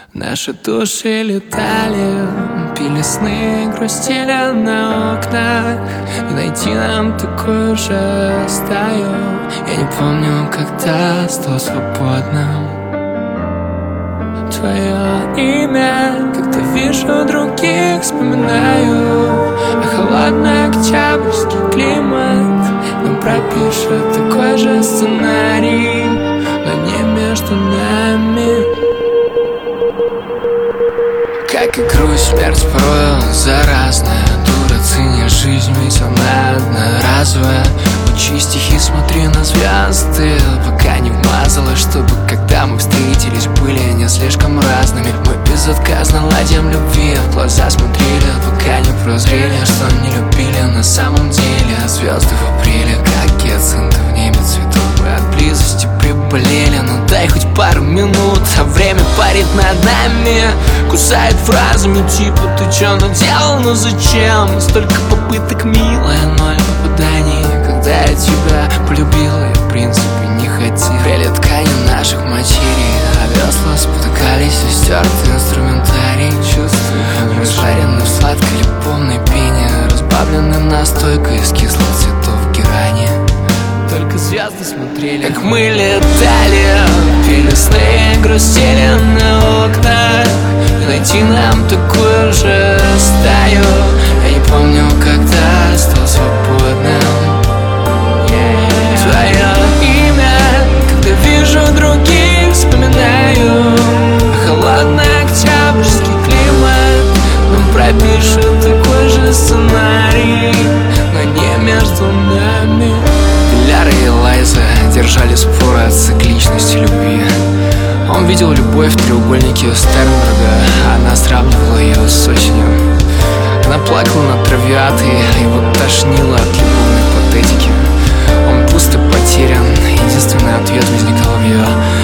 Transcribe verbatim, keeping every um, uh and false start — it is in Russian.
Наши души летали, пили сны, грустили на окнах. И найти нам такую же стаю. Я не помню, когда стал свободным. Твое имя, когда вижу других, вспоминаю. А холодный октябрьский климат нам пропишет такой же сценарий, но не между нами. Как и грусть, смерть порою заразная. Дура, цени жизнь, ведь она одноразовая. Учи стихи, смотри на звезды, пока не вмазалась, чтобы когда мы встретились, были не слишком разными. Мы безотказно ладим любви, в глаза смотрели, пока не прозрели, что не любили на самом деле. А звезды в апреле, как гиацинты в небе цветут. Мы от близости приболели, ну дай хоть пару минут, а время парит над нами. Кусает фразами типа «ты чё наделал, ну зачем?» Столько попыток, милая, ноль попаданий. Когда я тебя полюбила, я в принципе не хотел. Прели ткани наших материй, а весла спотыкались и стертый инструментарий. Чувства растворены в сладкой любовной пене, разбавлены настойкой из кислых цветов герани. Только звезды смотрели, как мы летали, пили сны, грустили на окнах. И найти нам такую же стаю. Я не помню, когда стал свободным. yeah. Твое имя, когда вижу других, вспоминаю. А холодный октябрьский климат нам пропишет такой же сценарий, но не между нами. Ляра и Лайза держали споры о цикличности любви. Он видел любовь в треугольнике у Стернберга, а она сравнивала ее с осенью. Она плакала на травиате, его тошнило от любовной патетики. Он пусто потерян, единственный ответ возникал в ее